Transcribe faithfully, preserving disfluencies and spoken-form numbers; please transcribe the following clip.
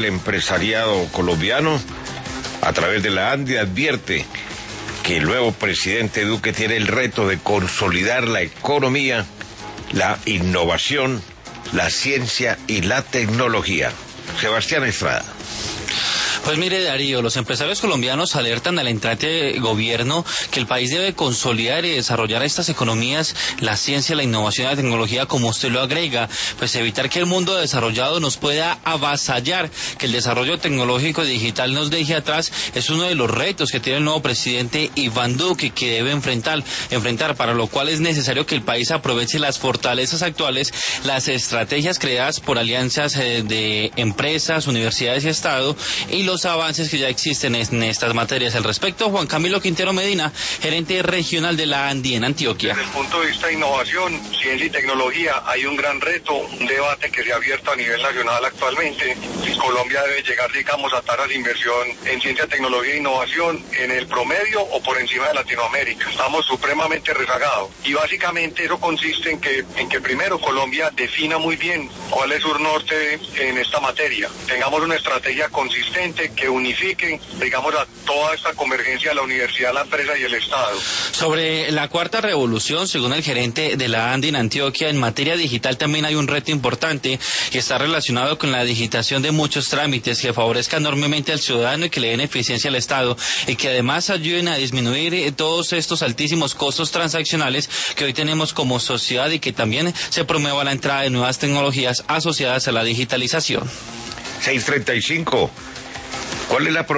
El empresariado colombiano, a través de la ANDI, advierte que el nuevo presidente Duque tiene el reto de consolidar la economía, la innovación, la ciencia y la tecnología. Sebastián Estrada. Pues mire, Darío, los empresarios colombianos alertan al entrante gobierno que el país debe consolidar y desarrollar estas economías, la ciencia, la innovación y la tecnología, como usted lo agrega, pues evitar que el mundo desarrollado nos pueda avasallar, que el desarrollo tecnológico y digital nos deje atrás, es uno de los retos que tiene el nuevo presidente Iván Duque, que debe enfrentar, enfrentar, para lo cual es necesario que el país aproveche las fortalezas actuales, las estrategias creadas por alianzas eh, de empresas, universidades y Estado, y los avances que ya existen en estas materias. Al respecto, Juan Camilo Quintero Medina, gerente regional de la ANDI en Antioquia. Desde el punto de vista de innovación, ciencia y tecnología, hay un gran reto, un debate que se ha abierto a nivel nacional actualmente. Colombia debe llegar, digamos, a tasas de inversión en ciencia, tecnología e innovación en el promedio o por encima de Latinoamérica. Estamos supremamente rezagados. Y básicamente eso consiste en que, en que primero Colombia defina muy bien cuál es su norte en esta materia. Tengamos una estrategia consistente que unifiquen, digamos, a toda esta convergencia de la universidad, la empresa y el Estado. Sobre la cuarta revolución, según el gerente de la ANDI en Antioquia, en materia digital también hay un reto importante que está relacionado con la digitación de muchos trámites que favorezca enormemente al ciudadano y que le den eficiencia al Estado y que además ayuden a disminuir todos estos altísimos costos transaccionales que hoy tenemos como sociedad y que también se promueva la entrada de nuevas tecnologías asociadas a la digitalización. seis treinta y cinco. ¿Cuál es la